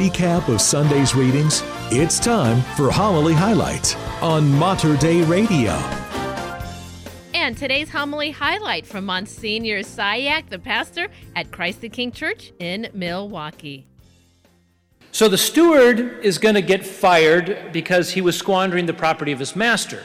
recap of Sunday's readings, it's time for Homily Highlights on Mater Dei Radio. And today's homily highlight from Monsignor Sayak, the pastor at Christ the King Church in Milwaukee. So the steward is going to get fired because he was squandering the property of his master.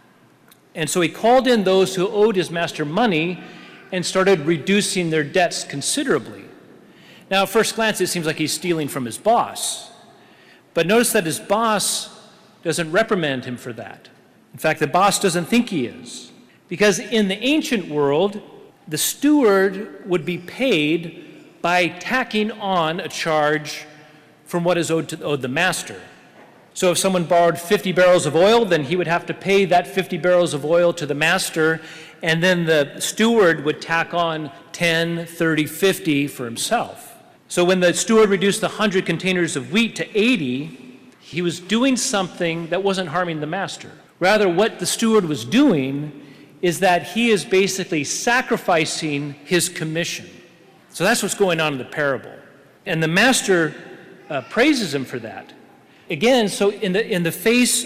And so he called in those who owed his master money and started reducing their debts considerably. Now, at first glance, it seems like he's stealing from his boss. But notice that his boss doesn't reprimand him for that. In fact, the boss doesn't think he is. Because in the ancient world, the steward would be paid by tacking on a charge from what is owed the master. So if someone borrowed 50 barrels of oil, then he would have to pay that 50 barrels of oil to the master, and then the steward would tack on 10, 30, 50 for himself. So when the steward reduced the 100 containers of wheat to 80, he was doing something that wasn't harming the master. Rather, what the steward was doing is that he is basically sacrificing his commission. So that's what's going on in the parable. And the master praises him for that. Again, so in the face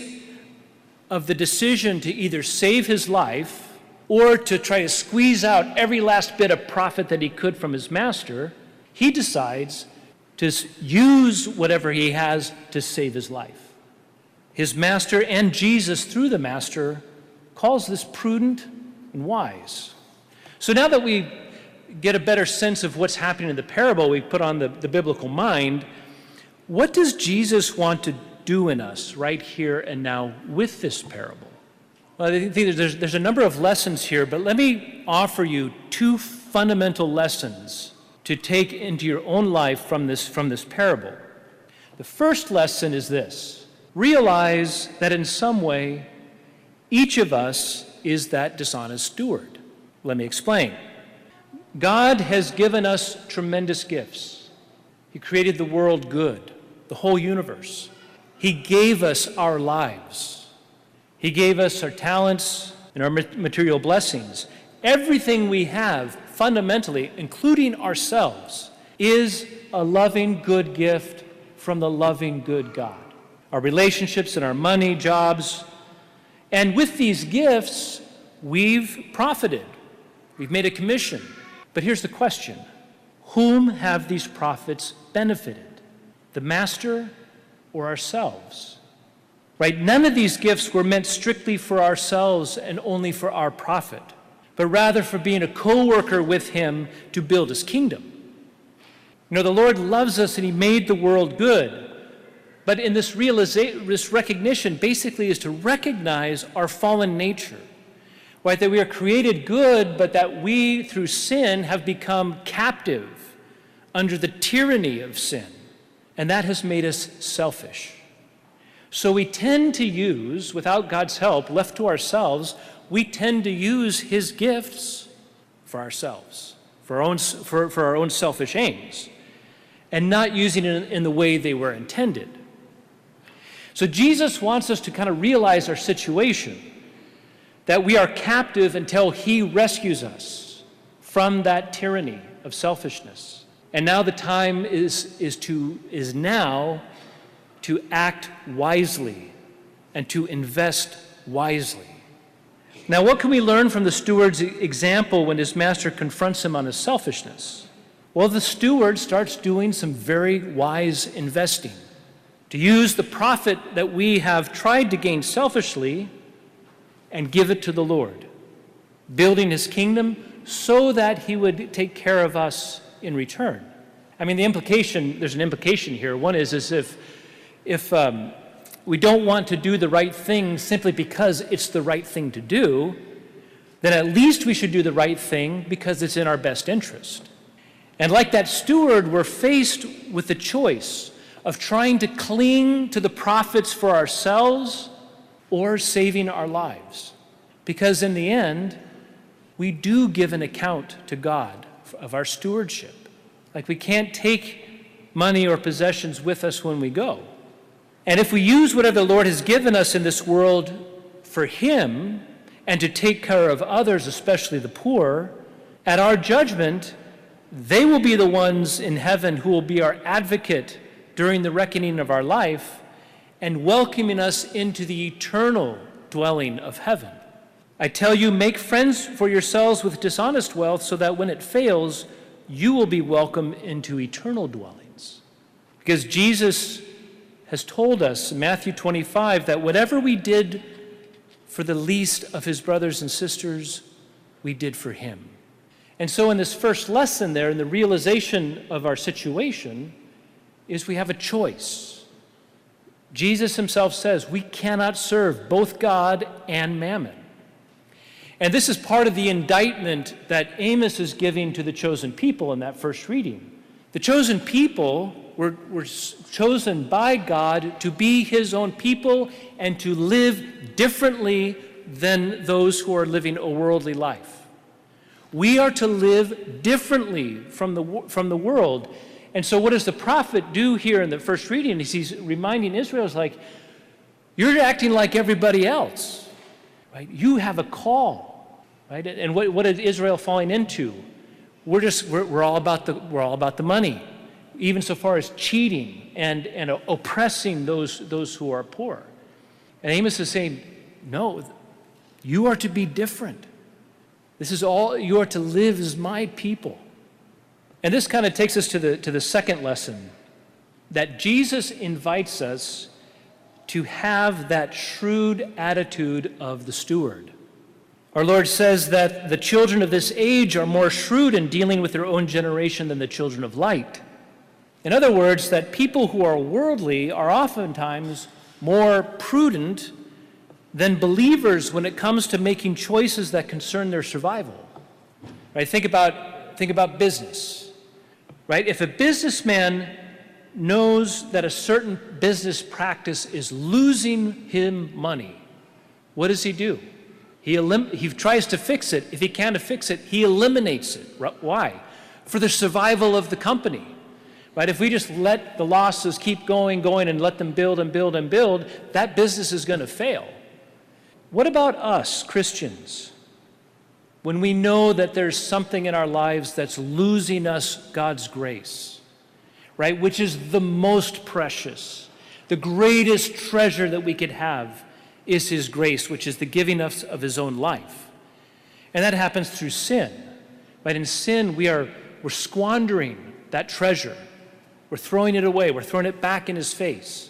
of the decision to either save his life or to try to squeeze out every last bit of profit that he could from his master, he decides to use whatever he has to save his life. His master and Jesus, through the master, calls this prudent and wise. So now that we get a better sense of what's happening in the parable, we put on the biblical mind, what does Jesus want to do in us right here and now with this parable? Well, I think there's a number of lessons here, but let me offer you two fundamental lessons to take into your own life from this parable. The first lesson is this: realize that in some way, each of us is that dishonest steward. Let me explain. God has given us tremendous gifts. He created the world good, the whole universe. He gave us our lives. He gave us our talents and our material blessings. Everything we have, fundamentally, including ourselves, is a loving, good gift from the loving, good God. Our relationships and our money, jobs. And with these gifts, we've profited. We've made a commission. But here's the question: whom have these profits benefited? The master or ourselves? Right? None of these gifts were meant strictly for ourselves and only for our profit, but rather for being a co-worker with him to build his kingdom. You know, the Lord loves us and he made the world good. But in this recognition basically is to recognize our fallen nature, right? That we are created good, but that we, through sin, have become captive under the tyranny of sin. And that has made us selfish. So we tend to use, without God's help, left to ourselves, we tend to use his gifts for ourselves, for our own selfish aims, and not using it in the way they were intended. So Jesus wants us to kind of realize our situation, that we are captive until he rescues us from that tyranny of selfishness. And now the time is now to act wisely and to invest wisely. Now, what can we learn from the steward's example when his master confronts him on his selfishness? Well, the steward starts doing some very wise investing to use the profit that we have tried to gain selfishly and give it to the Lord, building his kingdom so that he would take care of us in return. I mean, there's an implication here. One is if we don't want to do the right thing simply because it's the right thing to do, then at least we should do the right thing because it's in our best interest. And like that steward, we're faced with the choice of trying to cling to the profits for ourselves or saving our lives. Because in the end, we do give an account to God of our stewardship. Like, we can't take money or possessions with us when we go. And if we use whatever the Lord has given us in this world for him and to take care of others, especially the poor, at our judgment, they will be the ones in heaven who will be our advocate during the reckoning of our life and welcoming us into the eternal dwelling of heaven. I tell you, make friends for yourselves with dishonest wealth so that when it fails, you will be welcomed into eternal dwellings. Because Jesus has told us in Matthew 25 that whatever we did for the least of his brothers and sisters, we did for him. And so in this first lesson there, in the realization of our situation, is we have a choice. Jesus himself says we cannot serve both God and mammon. And this is part of the indictment that Amos is giving to the chosen people in that first reading. The chosen people were chosen by God to be his own people and to live differently than those who are living a worldly life. We are to live differently from the world. And so what does the prophet do here in the first reading? He's reminding Israel, is like, you're acting like everybody else, right? You have a call, right? And what is Israel falling into? We're all about the money, even so far as cheating and oppressing those who are poor. And Amos is saying, no, you are to be different. This is all you are to live as my people. And this kind of takes us to the second lesson, that Jesus invites us to have that shrewd attitude of the steward. Our Lord says that the children of this age are more shrewd in dealing with their own generation than the children of light. In other words, that people who are worldly are oftentimes more prudent than believers when it comes to making choices that concern their survival. Right? Think about business. Right? If a businessman knows that a certain business practice is losing him money, what does he do? He tries to fix it. If he can't fix it, he eliminates it. Why? For the survival of the company. Right? If we just let the losses keep going, and let them build and build and build, that business is going to fail. What about us, Christians? When we know that there's something in our lives that's losing us God's grace, right? Which is the most precious, the greatest treasure that we could have is his grace, which is the giving us of his own life. And that happens through sin, right? In sin, we're squandering that treasure. We're throwing it away. We're throwing it back in his face.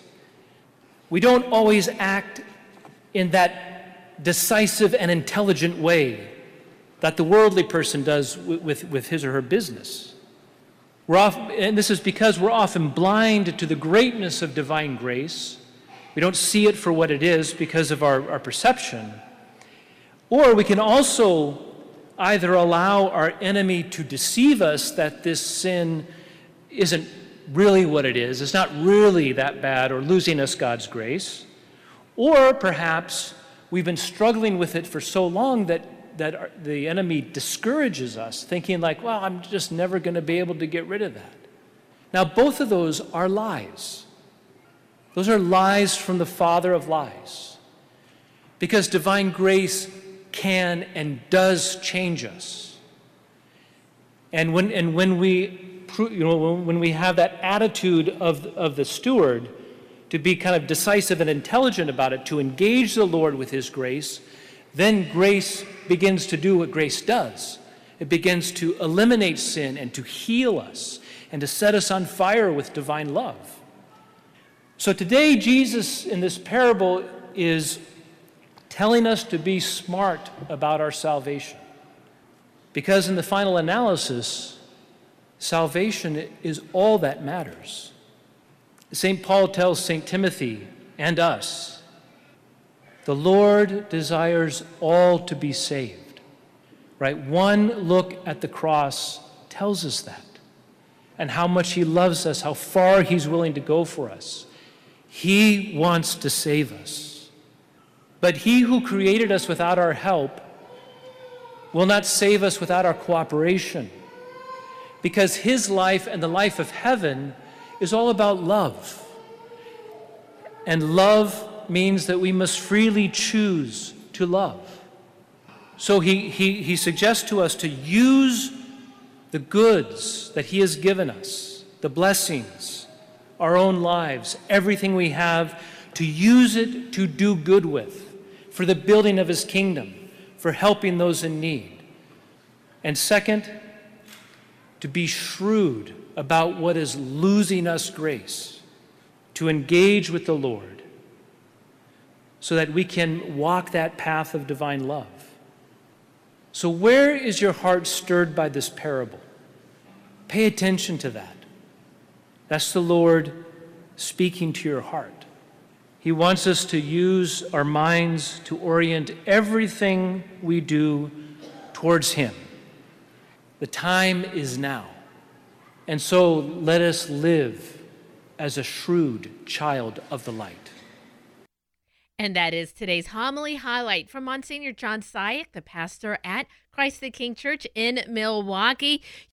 We don't always act in that decisive and intelligent way that the worldly person does with his or her business. And this is because we're often blind to the greatness of divine grace. We don't see it for what it is because of our perception. Or we can also either allow our enemy to deceive us that this sin isn't really what it is, it's not really that bad, or losing us God's grace. Or perhaps we've been struggling with it for so long that the enemy discourages us, thinking like, well, I'm just never going to be able to get rid of that. Now, both of those are lies. Those are lies from the father of lies. Because divine grace can and does change us. And when we have that attitude of the steward, to be kind of decisive and intelligent about it, to engage the Lord with his grace, then grace begins to do what grace does. It begins to eliminate sin and to heal us and to set us on fire with divine love. So today, Jesus in this parable is telling us to be smart about our salvation. Because in the final analysis, salvation is all that matters. St. Paul tells St. Timothy and us, the Lord desires all to be saved, right? One look at the cross tells us that, and how much he loves us, how far he's willing to go for us. He wants to save us. But he who created us without our help will not save us without our cooperation, because his life and the life of heaven is all about love. And love means that we must freely choose to love. So he suggests to us to use the goods that he has given us, the blessings, our own lives, everything we have, to use it to do good with, for the building of his kingdom, for helping those in need. And second, to be shrewd about what is losing us grace, to engage with the Lord so that we can walk that path of divine love. So where is your heart stirred by this parable? Pay attention to that. That's the Lord speaking to your heart. He wants us to use our minds to orient everything we do towards him. The time is now. And so let us live as a shrewd child of the light. And that is today's homily highlight from Monsignor John Sayak, the pastor at Christ the King Church in Milwaukee.